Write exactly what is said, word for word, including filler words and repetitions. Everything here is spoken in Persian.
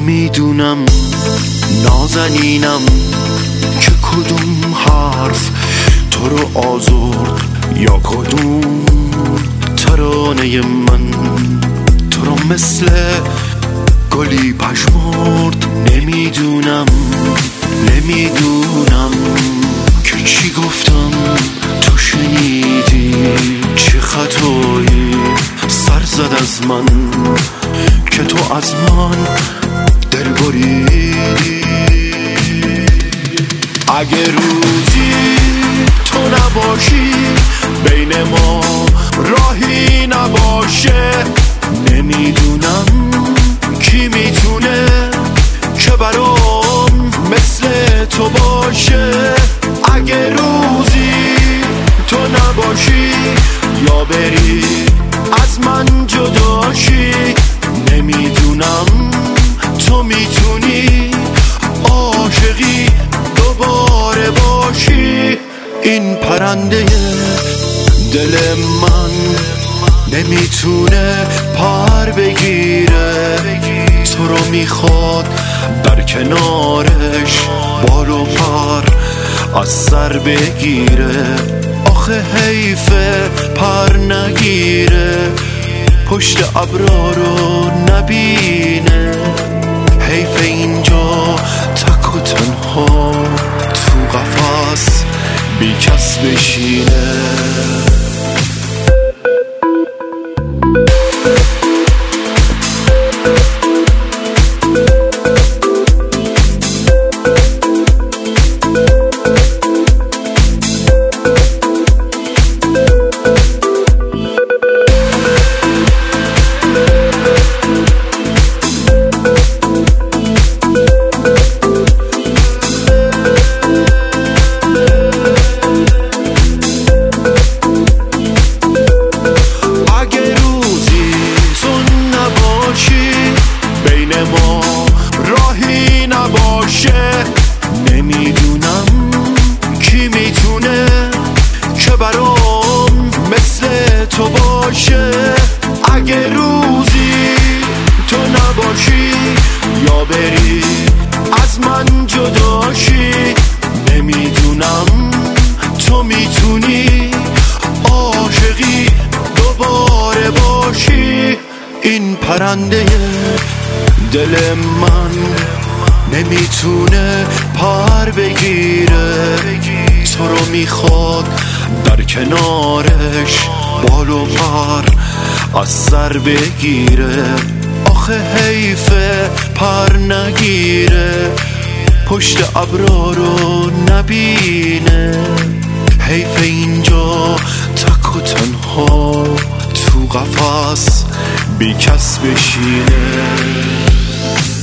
نمیدونم نازنینم که کدوم حرف تو رو آزرد یا کدوم ترانه من تو رو مثل گلی پژمرد. نمیدونم نمیدونم که چی گفتم تو شنیدی، چه خطایی سر زد از من که تو از من دل بریدی. اگه روزی تو نباشی بین ما راهی نباشه، نمیدونم کی میتونه که برام مثل تو باشه. اگه روزی تو نباشی یا بری از من جداشی، نمیدونم تو میتونی عاشقی دوباره باشی. این پرنده دل من نمیتونه پر بگیره، تو رو میخواد در کنارش بال و پر از سر بگیره. آخه حیفه پر نگیره، پشت ابرا رو نبینه. حیف اینجا تک و تنها تو قفس بی کس بشینه. راهی نباشه، نمیدونم کی میتونه که برام مثل تو باشه. اگه روزی تو نباشی یا بری از من جداشی، نمیدونم تو میتونی عاشقی دوباره باشی. این پرنده دل من نمیتونه پر بگیره، تو رو میخواد در کنارش بال و پر از سر بگیره. آخه حیفه پر نگیره، پشت ابرا رو نبینه. حیف اینجا تک و تنها تو قفس بی کس بشینه.